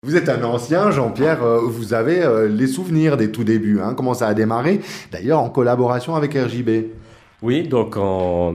Vous êtes un ancien, Jean-Pierre, vous avez les souvenirs des tout débuts, hein, comment ça a démarré, d'ailleurs en collaboration avec RJB. Oui, donc en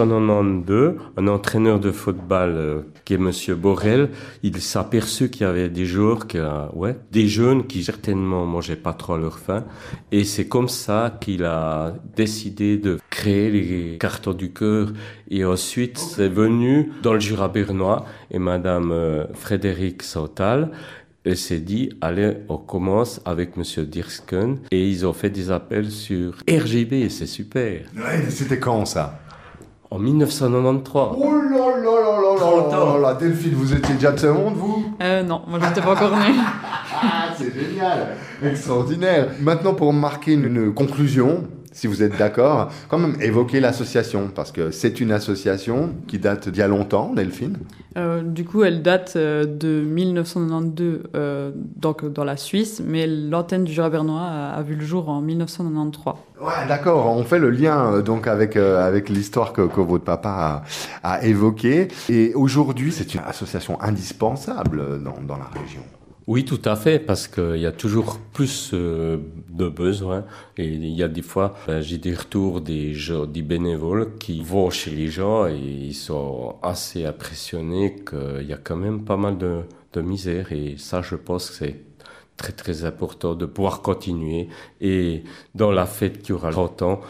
1992, un entraîneur de football qui est Monsieur Borrell, il s'est aperçu qu'il y avait des joueurs, des jeunes qui certainement mangeaient pas trop à leur faim, et c'est comme ça qu'il a décidé de créer les Cartons du Cœur. Et ensuite, c'est venu dans le Jura bernois, et Madame Frédérique Sautal. Elle s'est dit, allez, on commence avec Monsieur Dirsken. Et ils ont fait des appels sur RGB, et c'est super. Ouais, c'était quand ça? En 1993. Oh là là là là 30 ans. là là, Delphine, vous étiez déjà de ce monde, vous? Non, moi je n'étais pas encore née. Ah, c'est génial, extraordinaire. Maintenant, pour marquer une conclusion, si vous êtes d'accord, quand même évoquer l'association, parce que c'est une association qui date d'il y a longtemps, Delphine. Du coup, elle date de 1992, donc dans la Suisse, mais l'antenne du Jura bernois a vu le jour en 1993. Ouais, d'accord, on fait le lien donc avec l'histoire que votre papa a évoquée. Et aujourd'hui, c'est une association indispensable dans la région. Oui, tout à fait, parce qu'il y a toujours plus de besoins. Et il y a des fois, j'ai des retours des bénévoles qui vont chez les gens et ils sont assez impressionnés qu'il y a quand même pas mal de misère. Et ça, je pense que c'est très très important de pouvoir continuer. Et dans la fête qui aura 30 ans,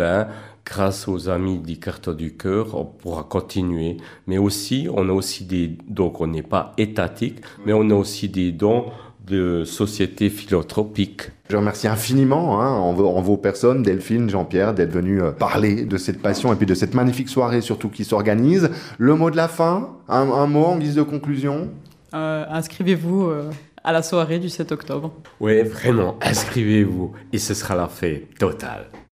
grâce aux amis des Cartons du Cœur, on pourra continuer. Mais aussi, on a aussi donc on n'est pas étatique, mais on a aussi des dons de sociétés philanthropiques. Je remercie infiniment en vos personnes, Delphine, Jean-Pierre, d'être venus parler de cette passion et puis de cette magnifique soirée surtout qui s'organise. Le mot de la fin, un mot en guise de conclusion? Inscrivez-vous à la soirée du 7 octobre. Oui, vraiment, inscrivez-vous et ce sera la fête totale.